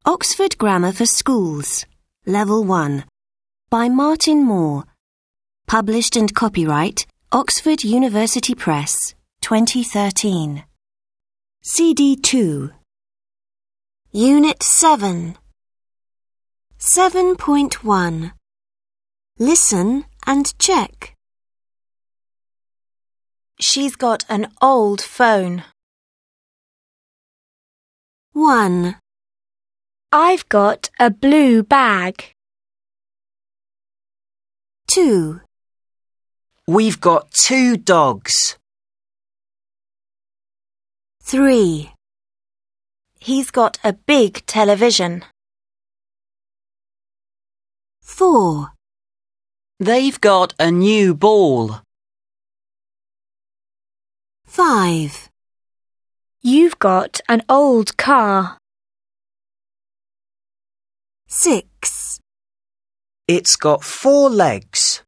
Oxford Grammar for Schools, Level 1, by Martin Moore. Published and copyright, Oxford University Press, 2013. CD 2. Unit 7. 7.1. Listen and check. She's got an old phone. 1. I've got a blue bag. 2. We've got 2 dogs. 3. He's got a big television. 4. They've got a new ball. 5. You've got an old car. 6. It's got 4 legs.